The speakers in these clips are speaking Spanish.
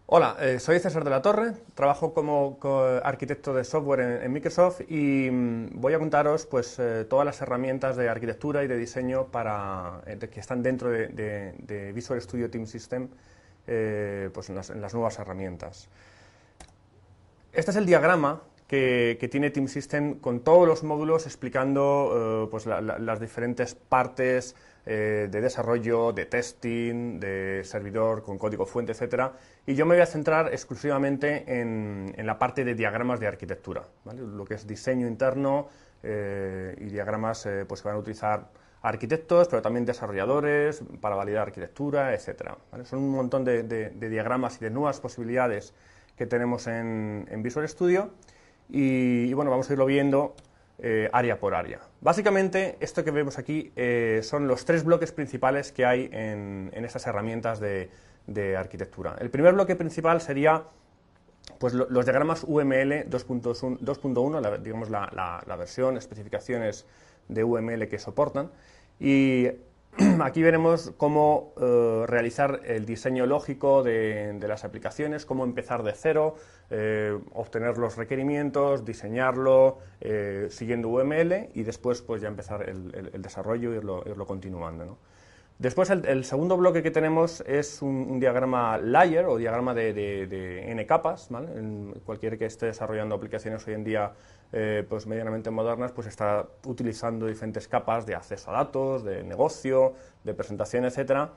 Hola, soy César de la Torre, trabajo como arquitecto de software en Microsoft y voy a contaros pues, todas las herramientas de arquitectura y de diseño que están dentro de Visual Studio Team System pues en las nuevas herramientas. Este es el diagrama que tiene Team System con todos los módulos explicando pues las diferentes partes de desarrollo, de testing, de servidor con código fuente, etcétera. Y yo me voy a centrar exclusivamente en la parte de diagramas de arquitectura, ¿vale? Lo que es diseño interno y diagramas pues, que van a utilizar arquitectos, pero también desarrolladores para validar arquitectura, etcétera, ¿vale? Son un montón de diagramas y de nuevas posibilidades que tenemos en Visual Studio y bueno, vamos a irlo viendo área por área. Básicamente, esto que vemos aquí son los tres bloques principales que hay en estas herramientas de arquitectura. El primer bloque principal sería pues, los diagramas UML 2.1, digamos la versión, especificaciones de UML que soportan, y aquí veremos cómo realizar el diseño lógico de las aplicaciones, cómo empezar de cero, obtener los requerimientos, diseñarlo siguiendo UML y después pues, ya empezar el desarrollo e irlo continuando, ¿no? Después el segundo bloque que tenemos es un diagrama layer o diagrama de n capas, ¿vale? Cualquiera que esté desarrollando aplicaciones hoy en día pues medianamente modernas pues está utilizando diferentes capas de acceso a datos, de negocio, de presentación, etcétera.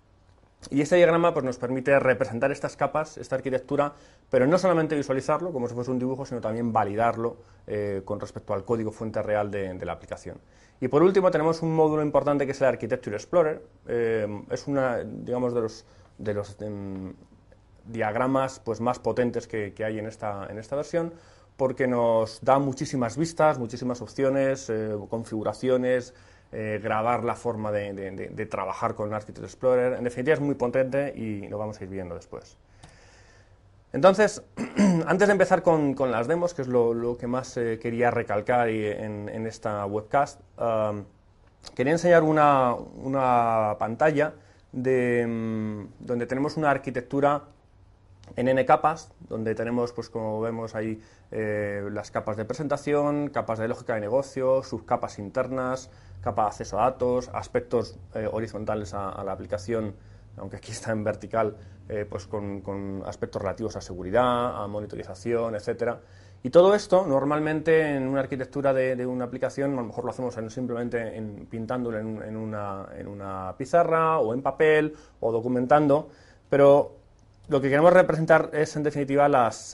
Y este diagrama pues, nos permite representar estas capas, esta arquitectura, pero no solamente visualizarlo como si fuese un dibujo, sino también validarlo con respecto al código fuente real de la aplicación. Y por último tenemos un módulo importante que es el Architecture Explorer. Es una, digamos, de los diagramas pues, más potentes que hay en esta versión, porque nos da muchísimas vistas, muchísimas opciones, configuraciones, grabar la forma de trabajar con el Architecture Explorer. En definitiva es muy potente y lo vamos a ir viendo después. Entonces, antes de empezar con las demos, que es lo que más quería recalcar en esta webcast, quería enseñar una pantalla donde tenemos una arquitectura en n capas, donde tenemos, pues como vemos ahí, las capas de presentación, capas de lógica de negocio, subcapas internas, capa de acceso a datos, aspectos horizontales a la aplicación, aunque aquí está en vertical, pues con aspectos relativos a seguridad, a monitorización, etcétera. Y todo esto, normalmente en una arquitectura de una aplicación, a lo mejor lo hacemos simplemente pintándolo en una pizarra o en papel o documentando, pero lo que queremos representar es, en definitiva, las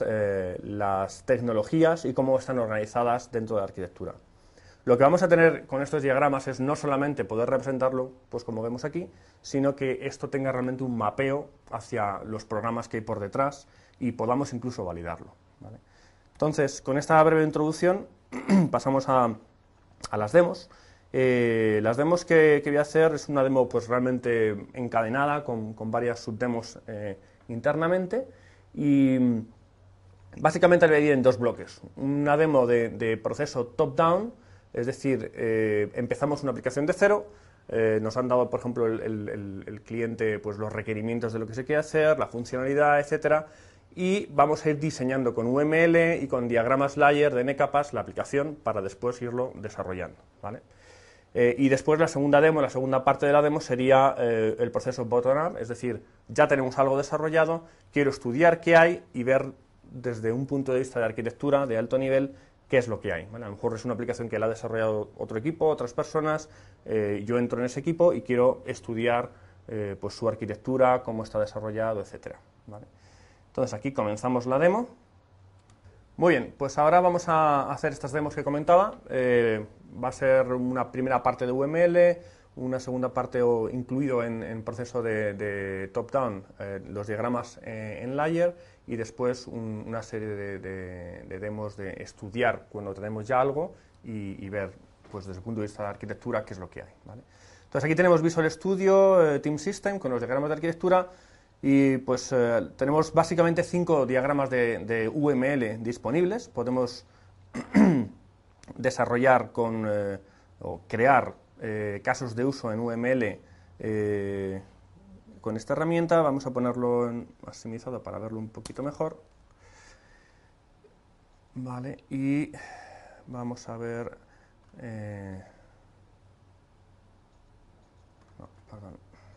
tecnologías y cómo están organizadas dentro de la arquitectura. Lo que vamos a tener con estos diagramas es no solamente poder representarlo, pues como vemos aquí, sino que esto tenga realmente un mapeo hacia los programas que hay por detrás y podamos incluso validarlo, ¿vale? Entonces, con esta breve introducción, pasamos a las demos. Las demos que voy a hacer es una demo pues realmente encadenada con varias subdemos internamente y básicamente la dividir en dos bloques. Una demo de proceso top-down, es decir, empezamos una aplicación de cero, nos han dado, por ejemplo, el cliente pues, los requerimientos de lo que se quiere hacer, la funcionalidad, etcétera, y vamos a ir diseñando con UML y con diagramas layer de n capas la aplicación para después irlo desarrollando, ¿vale? Y después la segunda demo, la segunda parte de la demo sería el proceso bottom-up, es decir, ya tenemos algo desarrollado, quiero estudiar qué hay y ver desde un punto de vista de arquitectura de alto nivel qué es lo que hay, ¿vale? A lo mejor es una aplicación que la ha desarrollado otro equipo, otras personas, yo entro en ese equipo y quiero estudiar pues su arquitectura, cómo está desarrollado, etcétera, ¿vale? Entonces aquí comenzamos la demo. Muy bien, pues ahora vamos a hacer estas demos que comentaba. Va a ser una primera parte de UML, una segunda parte incluido en proceso de top-down, los diagramas en layer, y después una serie de demos de estudiar cuando tenemos ya algo y ver pues, desde el punto de vista de la arquitectura qué es lo que hay, ¿vale? Entonces aquí tenemos Visual Studio Team System con los diagramas de arquitectura. Y pues tenemos básicamente 5 diagramas de UML disponibles. Podemos desarrollar o crear casos de uso en UML con esta herramienta. Vamos a ponerlo en maximizado para verlo un poquito mejor. Vale, y vamos a ver... no, perdón.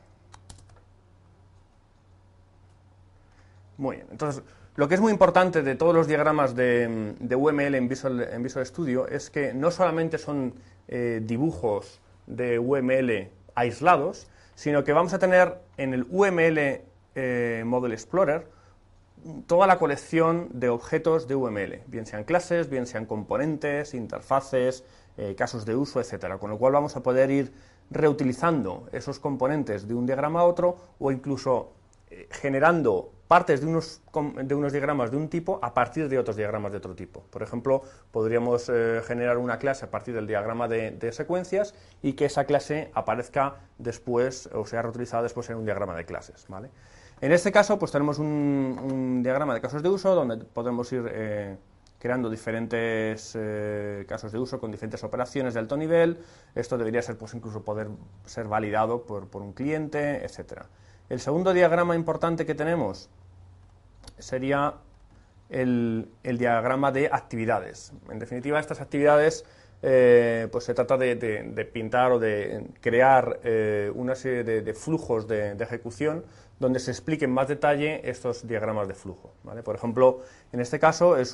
Muy bien, entonces lo que es muy importante de todos los diagramas de UML en Visual Studio es que no solamente son dibujos de UML aislados, sino que vamos a tener en el UML Model Explorer toda la colección de objetos de UML, bien sean clases, bien sean componentes, interfaces, casos de uso, etcétera, con lo cual vamos a poder ir reutilizando esos componentes de un diagrama a otro o incluso generando partes de unos diagramas de un tipo a partir de otros diagramas de otro tipo. Por ejemplo, podríamos generar una clase a partir del diagrama de secuencias y que esa clase aparezca después o sea reutilizada después en un diagrama de clases, ¿vale? En este caso, pues tenemos un diagrama de casos de uso donde podemos ir creando diferentes casos de uso con diferentes operaciones de alto nivel. Esto debería ser, pues, incluso poder ser validado por un cliente, etcétera. El segundo diagrama importante que tenemos sería el diagrama de actividades. En definitiva, estas actividades pues se trata de pintar o de crear una serie de flujos de ejecución donde se explique en más detalle estos diagramas de flujo, ¿vale? Por ejemplo, en este caso es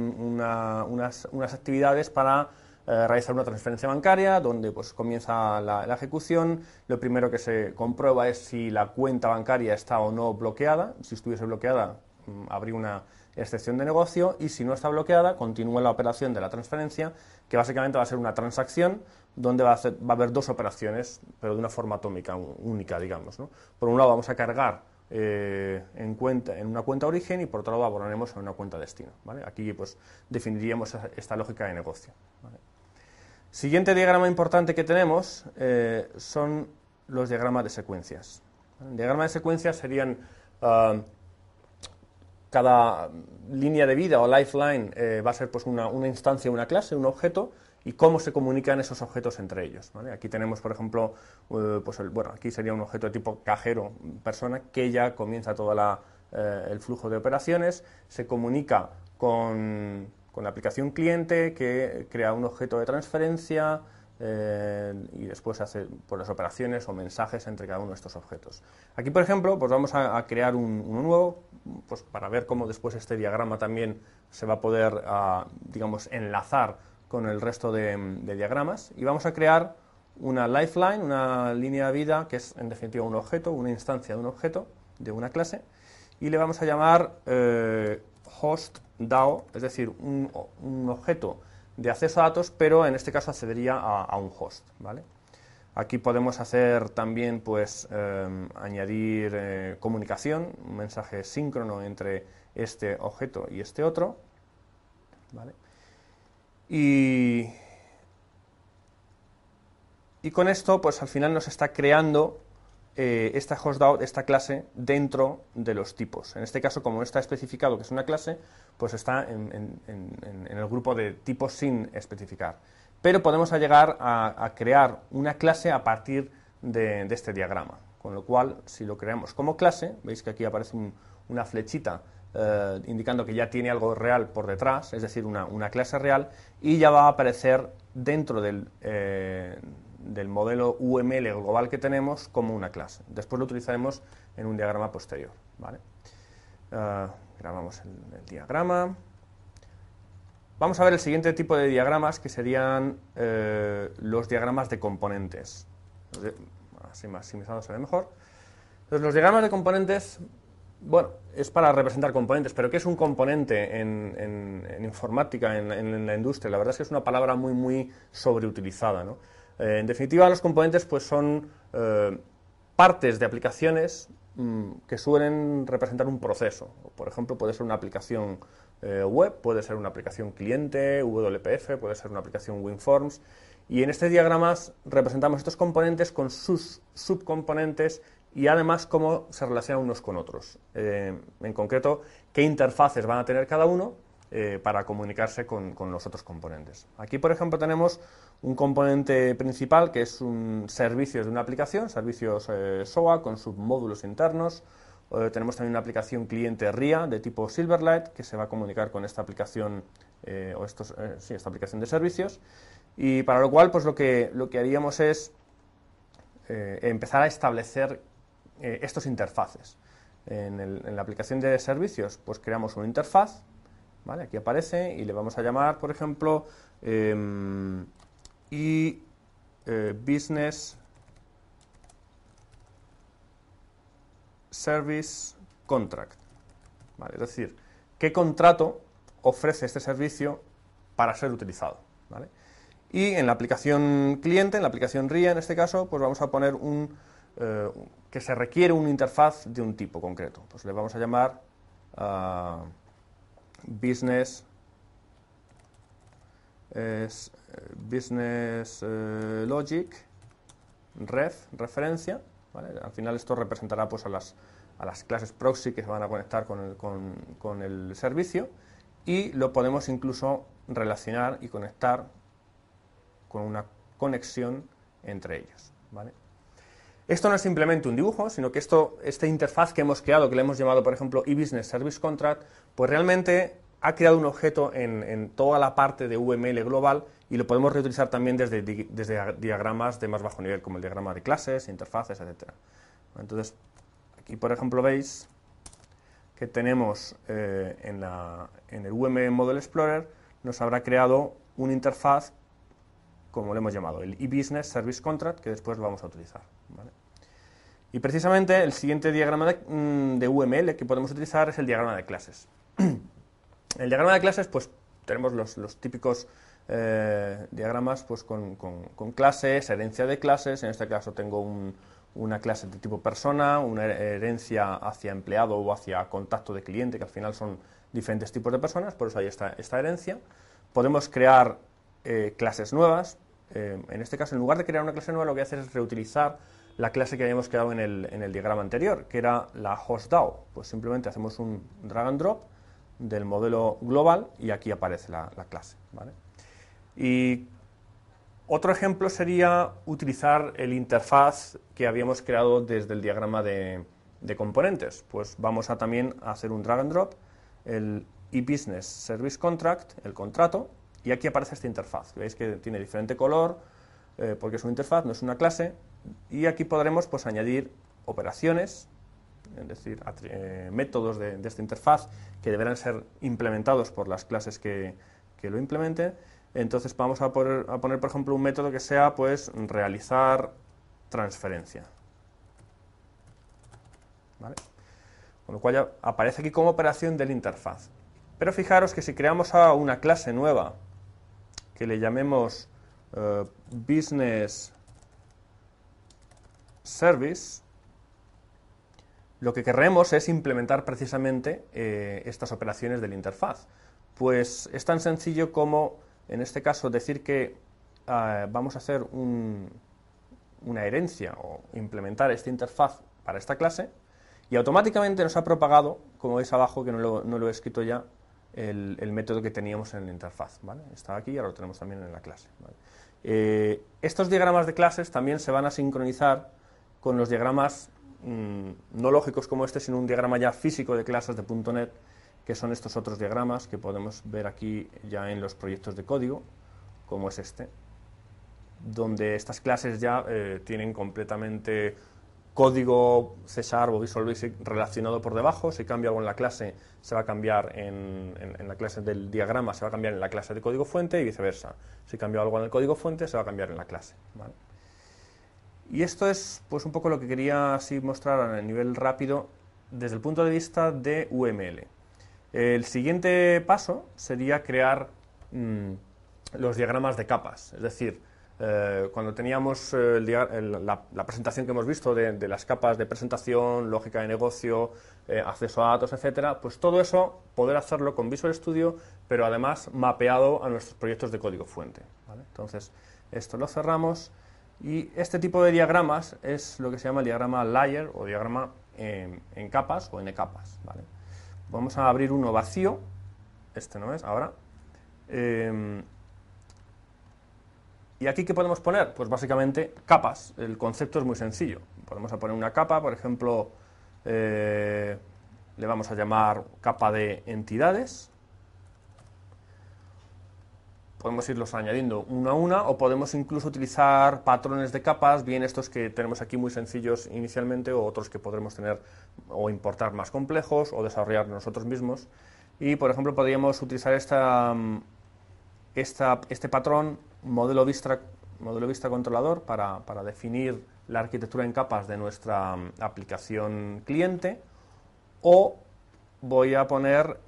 unas actividades para realizar una transferencia bancaria donde pues comienza la ejecución. Lo primero que se comprueba es si la cuenta bancaria está o no bloqueada. Si estuviese bloqueada, habría una excepción de negocio, y si no está bloqueada, continúa la operación de la transferencia, que básicamente va a ser una transacción donde va a haber dos operaciones, pero de una forma atómica, única, digamos, ¿no? Por un lado vamos a cargar en una cuenta origen y por otro lado abonaremos en una cuenta destino, ¿vale? Aquí pues definiríamos esta lógica de negocio, ¿vale? Siguiente diagrama importante que tenemos son los diagramas de secuencias. El diagrama de secuencias serían cada línea de vida o lifeline va a ser pues una instancia, una clase, un objeto, y cómo se comunican esos objetos entre ellos, ¿vale? Aquí tenemos, por ejemplo, pues aquí sería un objeto de tipo cajero, persona, que ya comienza todo el flujo de operaciones, se comunica con la aplicación cliente, que crea un objeto de transferencia y después hace pues, las operaciones o mensajes entre cada uno de estos objetos. Aquí, por ejemplo, pues vamos a crear uno nuevo, pues para ver cómo después este diagrama también se va a poder, digamos, enlazar con el resto de diagramas, y vamos a crear una lifeline, una línea de vida, que es en definitiva un objeto, una instancia de un objeto, de una clase, y le vamos a llamar host DAO, es decir, un objeto de acceso a datos, pero en este caso accedería a un host, ¿vale? Aquí podemos hacer también, pues, añadir comunicación, un mensaje síncrono entre este objeto y este otro, ¿vale? Y con esto, pues al final nos está creando esta hostDAO, esta clase, dentro de los tipos. En este caso, como no está especificado que es una clase, pues está en el grupo de tipos sin especificar. Pero podemos llegar a crear una clase a partir de este diagrama. Con lo cual, si lo creamos como clase, veis que aquí aparece una flechita indicando que ya tiene algo real por detrás, es decir, una clase real, y ya va a aparecer dentro del modelo UML global que tenemos como una clase. Después lo utilizaremos en un diagrama posterior, ¿vale? Grabamos el diagrama. Vamos a ver el siguiente tipo de diagramas, que serían los diagramas de componentes. Así maximizado se ve mejor. Entonces, los diagramas de componentes, bueno, es para representar componentes, pero ¿qué es un componente en informática, en la industria? La verdad es que es una palabra muy, muy sobreutilizada, ¿no? En definitiva, los componentes pues son partes de aplicaciones que suelen representar un proceso. Por ejemplo, puede ser una aplicación web, puede ser una aplicación cliente, WPF, puede ser una aplicación WinForms. Y en este diagrama representamos estos componentes con sus subcomponentes y además cómo se relacionan unos con otros. En concreto, qué interfaces van a tener cada uno para comunicarse con los otros componentes. Aquí, por ejemplo, tenemos un componente principal que es un servicio de una aplicación, servicios SOA con submódulos internos. Tenemos también una aplicación cliente RIA de tipo Silverlight que se va a comunicar con esta aplicación esta aplicación de servicios, y para lo cual pues lo que haríamos es empezar a establecer estos interfaces. En la aplicación de servicios pues creamos una interfaz, ¿vale? Aquí aparece y le vamos a llamar, por ejemplo, Business Service Contract, ¿vale? Es decir, ¿qué contrato ofrece este servicio para ser utilizado? ¿Vale? Y en la aplicación cliente, en la aplicación RIA en este caso, pues vamos a poner que se requiere una interfaz de un tipo concreto. Pues le vamos a llamar Business Logic referencia, ¿vale? Al final esto representará pues a las clases proxy que se van a conectar con el servicio, y lo podemos incluso relacionar y conectar con una conexión entre ellos, ¿vale? Esto no es simplemente un dibujo, sino que esta interfaz que hemos creado, que le hemos llamado, por ejemplo, eBusiness Service Contract, pues realmente ha creado un objeto en toda la parte de UML global, y lo podemos reutilizar también desde diagramas de más bajo nivel, como el diagrama de clases, interfaces, etc. Entonces, aquí, por ejemplo, veis que tenemos en el UML Model Explorer, nos habrá creado una interfaz, como le hemos llamado, el eBusiness Service Contract, que después lo vamos a utilizar, ¿vale? Y precisamente el siguiente diagrama de UML que podemos utilizar es el diagrama de clases. El diagrama de clases, pues tenemos los típicos diagramas pues con clases, herencia de clases. En este caso tengo una clase de tipo persona, una herencia hacia empleado o hacia contacto de cliente, que al final son diferentes tipos de personas, por eso hay esta herencia. Podemos crear clases nuevas. En este caso, en lugar de crear una clase nueva, lo que hace es reutilizar la clase que habíamos creado en el diagrama anterior, que era la HostDAO. Pues simplemente hacemos un drag and drop del modelo global y aquí aparece la clase, ¿vale? Y otro ejemplo sería utilizar el interfaz que habíamos creado desde el diagrama de componentes. Pues vamos a también hacer un drag and drop, el eBusiness Service Contract, el contrato, y aquí aparece esta interfaz. Veis que tiene diferente color, porque es una interfaz, no es una clase, y aquí podremos pues añadir operaciones, es decir, métodos de esta interfaz que deberán ser implementados por las clases que lo implementen. Entonces vamos a poner, por ejemplo, un método que sea pues realizar transferencia, ¿vale? Con lo cual ya aparece aquí como operación de la interfaz. Pero fijaros que si creamos una clase nueva que le llamemos Business Service, lo que querremos es implementar precisamente estas operaciones de la interfaz. Pues es tan sencillo como, en este caso, decir que vamos a hacer una herencia o implementar esta interfaz para esta clase, y automáticamente nos ha propagado, como veis abajo, que no lo he escrito ya, el método que teníamos en la interfaz, ¿vale? Estaba aquí y ahora lo tenemos también en la clase, ¿vale? Estos diagramas de clases también se van a sincronizar con los diagramas no lógicos como este, sino un diagrama ya físico de clases de .NET, que son estos otros diagramas que podemos ver aquí ya en los proyectos de código, como es este, donde estas clases ya tienen completamente código C# o Visual Basic relacionado por debajo. Si cambio algo en la clase, se va a cambiar en la clase del diagrama, se va a cambiar en la clase de código fuente, y viceversa. Si cambio algo en el código fuente, se va a cambiar en la clase, ¿vale? Y esto es pues un poco lo que quería así mostrar a nivel rápido desde el punto de vista de UML. El siguiente paso sería crear los diagramas de capas, es decir, cuando teníamos la presentación que hemos visto de las capas de presentación, lógica de negocio, acceso a datos, etcétera, pues todo eso poder hacerlo con Visual Studio, pero además mapeado a nuestros proyectos de código fuente, ¿vale? Entonces, esto lo cerramos, y este tipo de diagramas es lo que se llama el diagrama layer o diagrama en capas o n capas, ¿vale? Vamos a abrir uno vacío este no es, ahora. ¿Y aquí qué podemos poner? Pues básicamente capas. El concepto es muy sencillo. Podemos poner una capa, por ejemplo, le vamos a llamar capa de entidades. Podemos irlos añadiendo una a una, o podemos incluso utilizar patrones de capas, bien estos que tenemos aquí muy sencillos inicialmente, o otros que podremos tener o importar más complejos, o desarrollar nosotros mismos. Y, por ejemplo, podríamos utilizar este patrón modelo vista controlador para definir la arquitectura en capas de nuestra aplicación cliente, o voy a poner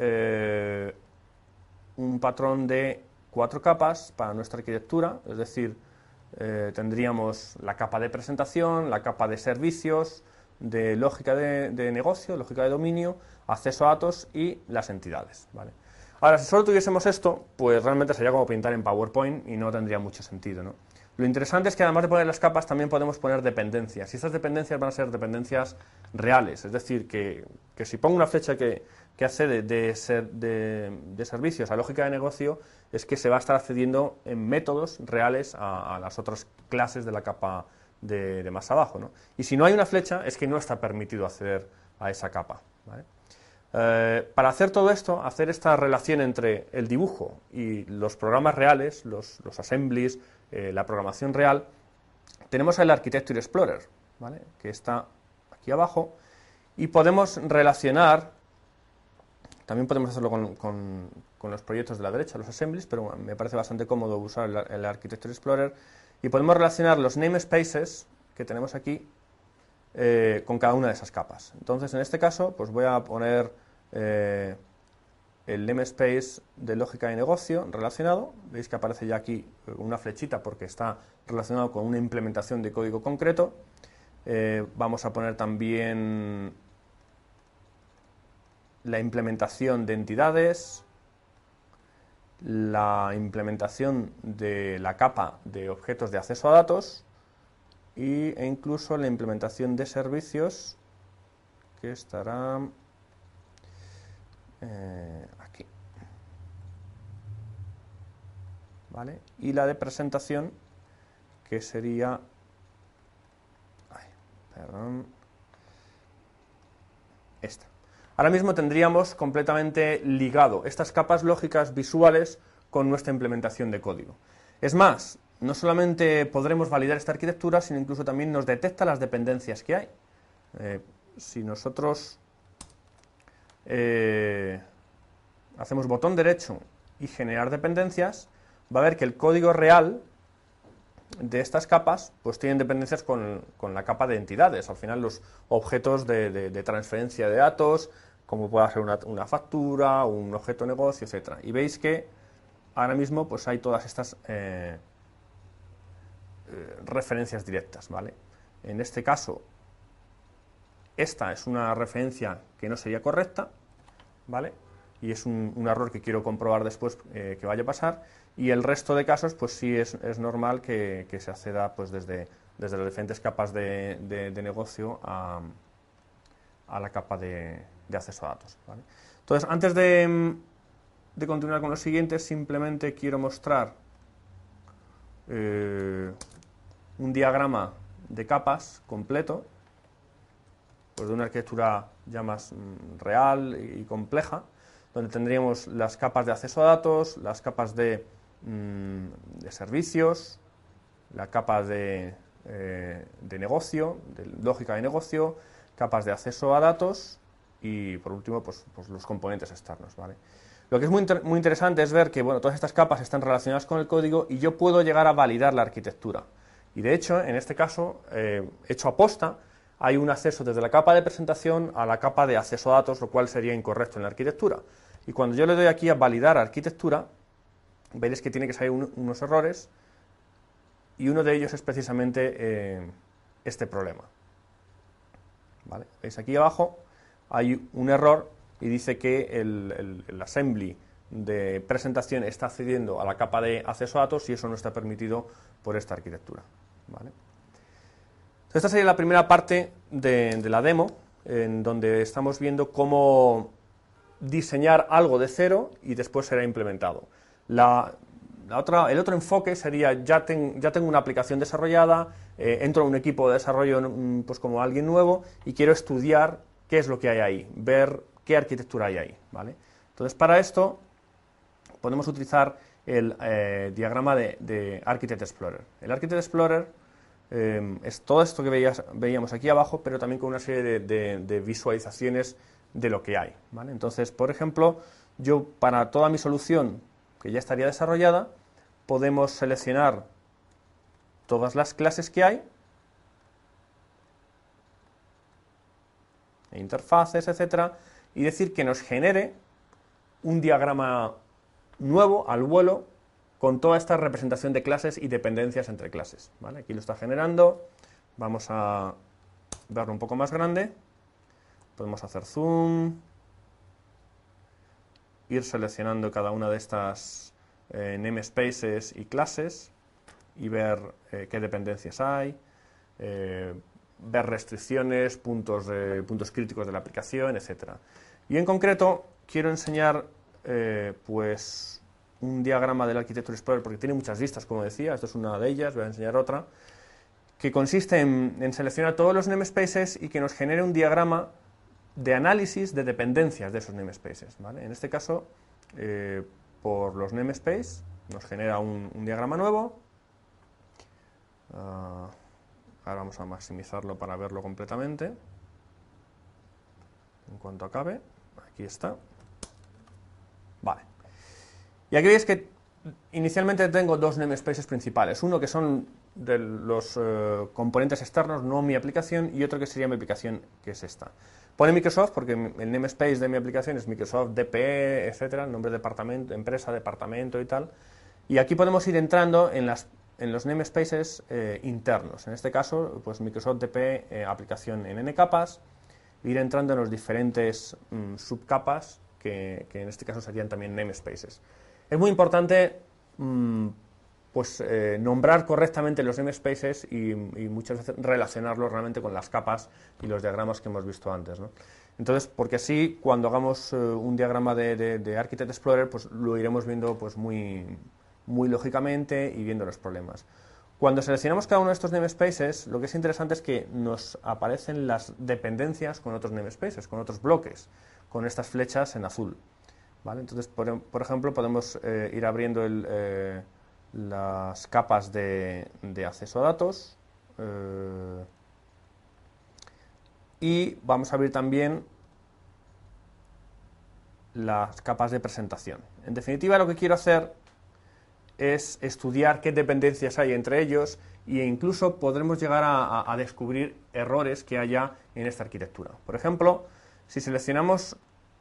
un patrón de 4 capas para nuestra arquitectura, es decir, tendríamos la capa de presentación, la capa de servicios, de lógica de negocio, lógica de dominio, acceso a datos y las entidades, ¿vale? Ahora, si solo tuviésemos esto, pues realmente sería como pintar en PowerPoint y no tendría mucho sentido, ¿no? Lo interesante es que además de poner las capas también podemos poner dependencias, y estas dependencias van a ser dependencias reales, es decir, que si pongo una flecha que accede de servicios a lógica de negocio, es que se va a estar accediendo en métodos reales a las otras clases de la capa de más abajo, ¿no? Y si no hay una flecha, es que no está permitido acceder a esa capa, ¿vale? Para hacer todo esto, hacer esta relación entre el dibujo y los programas reales, los assemblies, la programación real, tenemos el Architecture Explorer, ¿vale?, que está aquí abajo, y podemos relacionar, también podemos hacerlo con los proyectos de la derecha, los assemblies, pero me parece bastante cómodo usar el Architecture Explorer, y podemos relacionar los namespaces que tenemos aquí con cada una de esas capas. Entonces, en este caso, pues voy a poner el namespace de lógica de negocio relacionado. Veis que aparece ya aquí una flechita porque está relacionado con una implementación de código concreto. Vamos a poner también la implementación de entidades, la implementación de la capa de objetos de acceso a datos e incluso la implementación de servicios, que estará aquí, ¿vale? Y la de presentación, que sería esta. Ahora mismo tendríamos completamente ligado estas capas lógicas visuales con nuestra implementación de código. Es más, no solamente podremos validar esta arquitectura, sino incluso también nos detecta las dependencias que hay. Si nosotros hacemos botón derecho y generar dependencias, va a ver que el código real de estas capas pues tienen dependencias con la capa de entidades, al final los objetos de transferencia de datos, como pueda ser una factura, un objeto de negocio, etc. Y veis que ahora mismo pues hay todas estas referencias directas, ¿vale? En este caso, esta es una referencia que no sería correcta, ¿vale?, y es un error que quiero comprobar después que vaya a pasar, y el resto de casos pues sí es normal que se acceda pues desde las diferentes capas de negocio a la capa de acceso a datos, ¿vale? Entonces, antes de continuar con los siguientes, simplemente quiero mostrar un diagrama de capas completo, pues de una arquitectura ya más real y compleja, donde tendríamos las capas de acceso a datos, las capas de servicios, la capa de negocio, de lógica de negocio, capas de acceso a datos y, por último, pues los componentes externos, ¿vale? Lo que es muy interesante es ver que, bueno, todas estas capas están relacionadas con el código y yo puedo llegar a validar la arquitectura. Y, de hecho, en este caso, hecho aposta, hay un acceso desde la capa de presentación a la capa de acceso a datos, lo cual sería incorrecto en la arquitectura. Y cuando yo le doy aquí a validar arquitectura, veréis que tiene que salir unos errores, y uno de ellos es precisamente este problema, ¿vale? Veis aquí abajo hay un error y dice que el assembly de presentación está accediendo a la capa de acceso a datos y eso no está permitido por esta arquitectura, ¿vale? Esta sería la primera parte de la demo, en donde estamos viendo cómo diseñar algo de cero y después será implementado. El otro enfoque sería, ya tengo una aplicación desarrollada, entro en un equipo de desarrollo pues como alguien nuevo y quiero estudiar qué es lo que hay ahí, ver qué arquitectura hay ahí, ¿vale? Entonces, para esto podemos utilizar el diagrama de Architect Explorer. El Architect Explorer es todo esto que veíamos aquí abajo, pero también con una serie de visualizaciones de lo que hay, ¿vale? Entonces, por ejemplo, yo para toda mi solución que ya estaría desarrollada, podemos seleccionar todas las clases que hay, interfaces, etcétera, y decir que nos genere un diagrama nuevo al vuelo con toda esta representación de clases y dependencias entre clases, ¿vale? Aquí lo está generando, vamos a verlo un poco más grande, podemos hacer zoom, ir seleccionando cada una de estas namespaces y clases y ver qué dependencias hay, ver restricciones, puntos críticos de la aplicación, etc. Y en concreto quiero enseñar pues un diagrama del Architecture Explorer porque tiene muchas vistas, como decía, esto es una de ellas, voy a enseñar otra, que consiste en seleccionar todos los namespaces y que nos genere un diagrama de análisis de dependencias de esos namespaces, ¿vale? En este caso, por los namespaces nos genera un diagrama nuevo. Ahora vamos a maximizarlo para verlo completamente. En cuanto acabe, aquí está. Vale. Y aquí veis que inicialmente tengo dos namespaces principales. Uno que son de los componentes externos, no mi aplicación, y otro que sería mi aplicación, que es esta. Pone Microsoft porque el namespace de mi aplicación es Microsoft DPE, etcétera, nombre de departamento, empresa, departamento y tal. Y aquí podemos ir entrando en los namespaces internos. En este caso, pues Microsoft DPE aplicación en n capas, ir entrando en los diferentes subcapas que en este caso serían también namespaces. Es muy importante nombrar correctamente los namespaces y muchas veces relacionarlos realmente con las capas y los diagramas que hemos visto antes, ¿no? Entonces, porque así cuando hagamos un diagrama de Architect Explorer, pues lo iremos viendo pues muy lógicamente y viendo los problemas. Cuando seleccionamos cada uno de estos namespaces, lo que es interesante es que nos aparecen las dependencias con otros namespaces, con otros bloques, con estas flechas en azul, ¿vale? Entonces, por ejemplo, podemos ir abriendo las capas de acceso a datos y vamos a abrir también las capas de presentación. En definitiva, lo que quiero hacer es estudiar qué dependencias hay entre ellos e incluso podremos llegar a descubrir errores que haya en esta arquitectura. Por ejemplo, si seleccionamos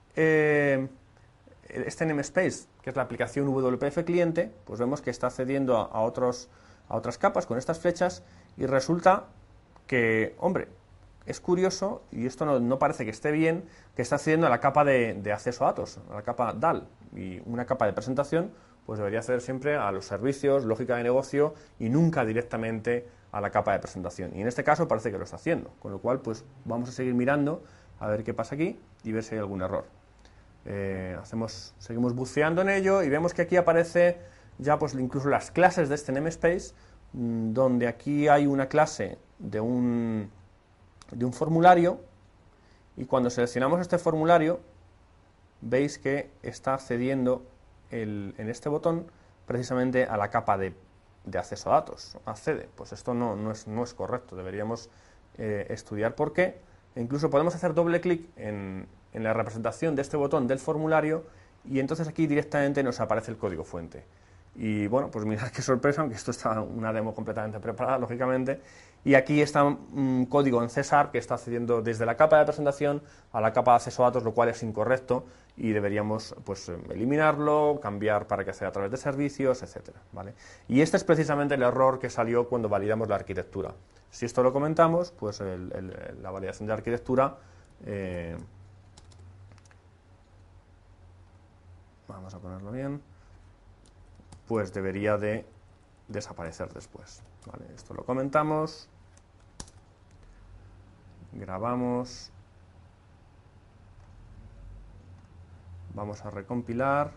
este namespace, que es la aplicación WPF cliente, pues vemos que está accediendo a otras capas con estas flechas y resulta que, hombre, es curioso, y esto no parece que esté bien, que está accediendo a la capa de acceso a datos, a la capa DAL, y una capa de presentación pues debería acceder siempre a los servicios, lógica de negocio y nunca directamente a la capa de presentación. Y en este caso parece que lo está haciendo, con lo cual pues vamos a seguir mirando a ver qué pasa aquí y ver si hay algún error. Seguimos buceando en ello y vemos que aquí aparece ya pues incluso las clases de este namespace, donde aquí hay una clase de un formulario y cuando seleccionamos este formulario veis que está accediendo en este botón precisamente a la capa de acceso a datos, accede. Pues esto no es correcto, deberíamos estudiar por qué. E incluso podemos hacer doble clic en la representación de este botón del formulario y entonces aquí directamente nos aparece el código fuente. Y bueno, pues mirad qué sorpresa, aunque esto está una demo completamente preparada, lógicamente, y aquí está un código en C# que está accediendo desde la capa de presentación a la capa de acceso a datos, lo cual es incorrecto y deberíamos pues eliminarlo, cambiar para que sea a través de servicios, etcétera, ¿vale? Y este es precisamente el error que salió cuando validamos la arquitectura. Si esto lo comentamos, pues la validación de arquitectura vamos a ponerlo bien, pues debería de desaparecer después, ¿vale? Esto lo comentamos, grabamos vamos a recompilar.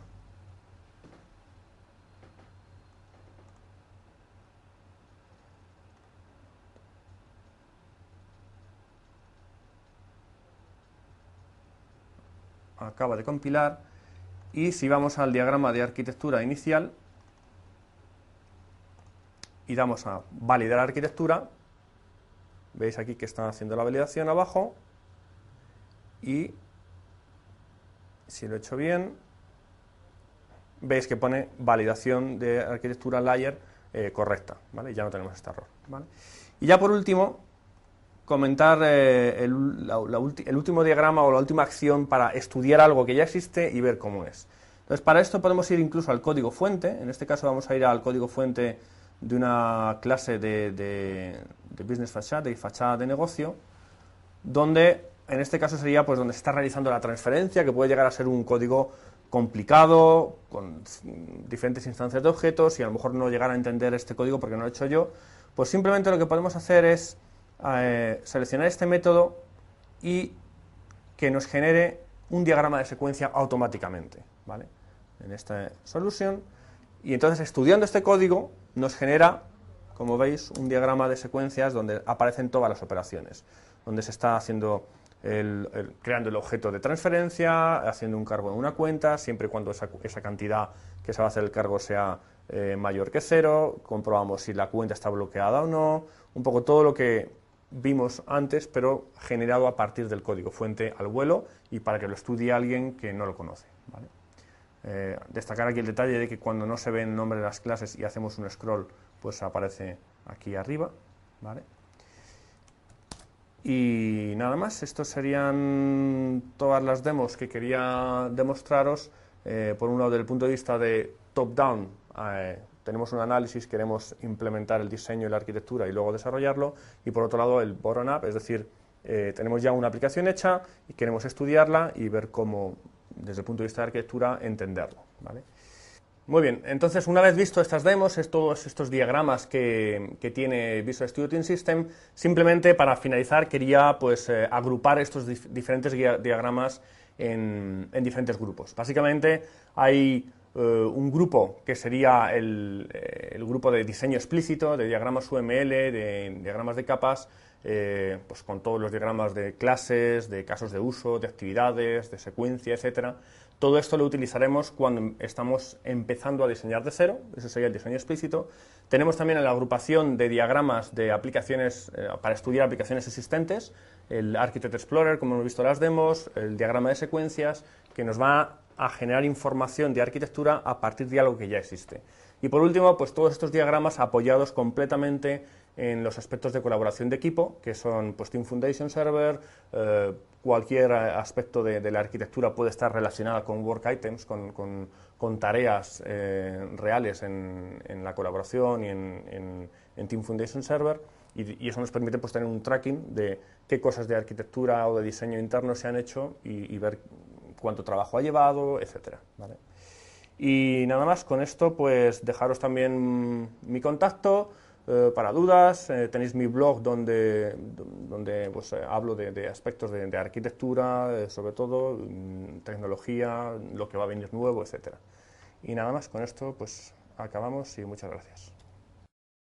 Acaba de compilar. Y si vamos al diagrama de arquitectura inicial y damos a validar arquitectura, veis aquí que están haciendo la validación abajo, y si lo he hecho bien, veis que pone validación de arquitectura layer correcta, ¿vale? Ya no tenemos este error, ¿vale? Y ya por último, comentar el último diagrama o la última acción para estudiar algo que ya existe y ver cómo es. Entonces, para esto podemos ir incluso al código fuente. En este caso vamos a ir al código fuente de una clase de Business Facade, de fachada de negocio, donde en este caso sería pues donde se está realizando la transferencia, que puede llegar a ser un código complicado, con diferentes instancias de objetos, y a lo mejor no llegar a entender este código porque no lo he hecho yo. Pues simplemente lo que podemos hacer es seleccionar este método y que nos genere un diagrama de secuencia automáticamente, ¿vale? En esta solución, y entonces estudiando este código nos genera, como veis, un diagrama de secuencias donde aparecen todas las operaciones, donde se está haciendo creando el objeto de transferencia, haciendo un cargo en una cuenta, siempre y cuando esa cantidad que se va a hacer el cargo sea mayor que 0, comprobamos si la cuenta está bloqueada o no, un poco todo lo que vimos antes, pero generado a partir del código fuente al vuelo y para que lo estudie alguien que no lo conoce, ¿vale? Destacar aquí el detalle de que cuando no se ve el nombre de las clases y hacemos un scroll, pues aparece aquí arriba, ¿vale? Y nada más, estos serían todas las demos que quería demostraros. Por un lado, desde el punto de vista de top-down, tenemos un análisis, queremos implementar el diseño y la arquitectura y luego desarrollarlo, y por otro lado el bottom-up, es decir, tenemos ya una aplicación hecha y queremos estudiarla y ver cómo, desde el punto de vista de arquitectura, entenderlo, ¿vale? Muy bien, entonces una vez visto estas demos, todos estos diagramas que tiene Visual Studio Team System, simplemente para finalizar quería pues agrupar estos diferentes diagramas en diferentes grupos. Básicamente hay un grupo que sería el grupo de diseño explícito, de diagramas UML, de diagramas de capas, pues con todos los diagramas de clases, de casos de uso, de actividades, de secuencia, etcétera. Todo esto lo utilizaremos cuando estamos empezando a diseñar de cero, eso sería el diseño explícito. Tenemos también la agrupación de diagramas de aplicaciones para estudiar aplicaciones existentes, el Architect Explorer, como hemos visto en las demos, el diagrama de secuencias, que nos va a generar información de arquitectura a partir de algo que ya existe. Y por último, pues todos estos diagramas apoyados completamente en los aspectos de colaboración de equipo, que son pues, Team Foundation Server, cualquier aspecto de la arquitectura puede estar relacionada con work items, con tareas reales en la colaboración y en Team Foundation Server, y eso nos permite pues, tener un tracking de qué cosas de arquitectura o de diseño interno se han hecho y ver cuánto trabajo ha llevado, etcétera, ¿vale? Y nada más, con esto pues dejaros también mi contacto para dudas. Tenéis mi blog donde pues, hablo de aspectos de arquitectura, sobre todo, tecnología, lo que va a venir nuevo, etcétera. Y nada más, con esto pues acabamos y muchas gracias.